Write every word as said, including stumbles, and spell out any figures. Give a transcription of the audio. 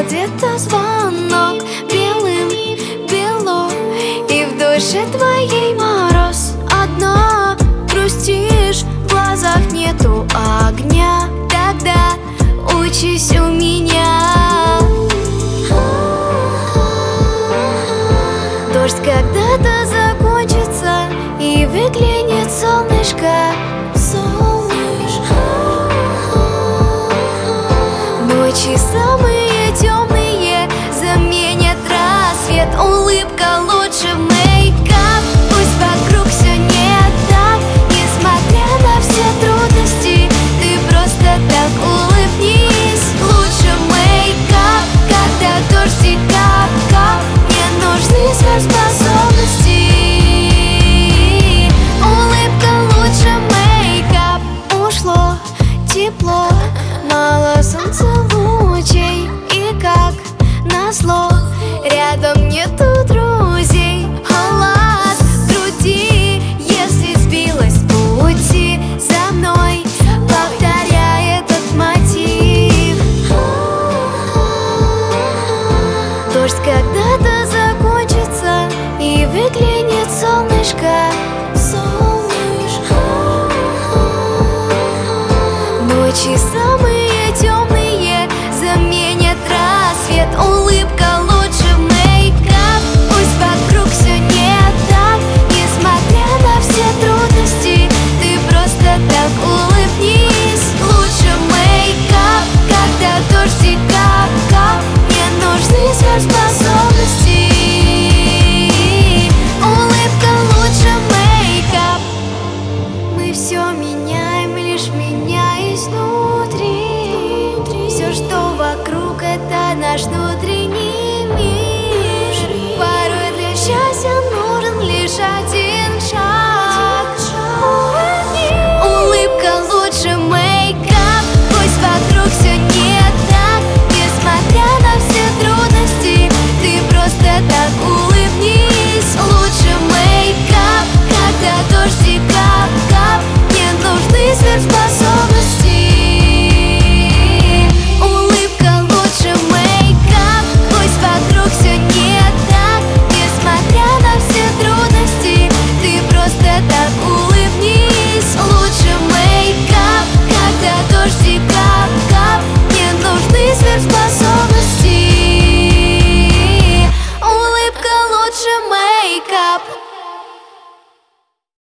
где-то звонок белым бело, и в душе твоей мороз. Одна грустишь, в глазах нету огня. Тогда учись у меня. Дождь когда-то закончится, и выглянет солнышко. Солнышко. Ночи самые темные заменят рассвет. Улыбка лучше мейкап. Пусть вокруг все не так, несмотря на все трудности, ты просто так улыбнись. Лучше мейкап, когда дождь и кап-кап. Мне нужны сверхспособности. Улыбка лучше мейкап. Ушло тепло, мало солнца лучей, и как назло рядом нету друзей. Халат в груди, если сбилась с пути, за мной повторяй этот мотив. Дождь когда-то закончится, и выглянет солнышко. Солнышко. Ночи самые темные заменят рассвет. Улыбка лучше мейкап. Пусть вокруг все не так, несмотря на все трудности, ты просто так улыбнись. Лучше мейкап, когда дождь и кап-кап. Мне нужны сверхспособности. Улыбка лучше мейкап. Мы все меняем, лишь меняясь внутри. Все, что вокруг, это наш